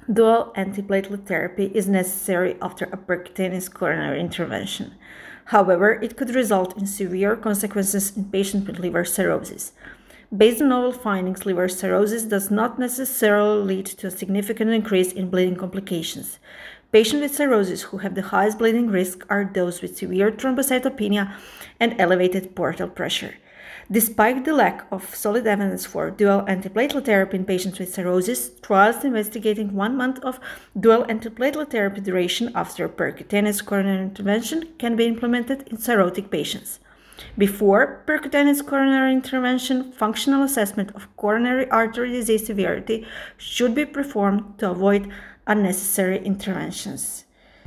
Dual antiplatelet therapy is necessary after a percutaneous coronary intervention. However, it could result in severe consequences in patients with liver cirrhosis. Based on novel findings, liver cirrhosis does not necessarily lead to a significant increase in bleeding complications. Patients with cirrhosis who have the highest bleeding risk are those with severe thrombocytopenia and elevated portal pressure. Despite the lack of solid evidence for dual antiplatelet therapy in patients with cirrhosis, trials investigating 1 month of dual antiplatelet therapy duration after percutaneous coronary intervention can be implemented in cirrhotic patients. Before percutaneous coronary intervention, functional assessment of coronary artery disease severity should be performed to avoid unnecessary interventions.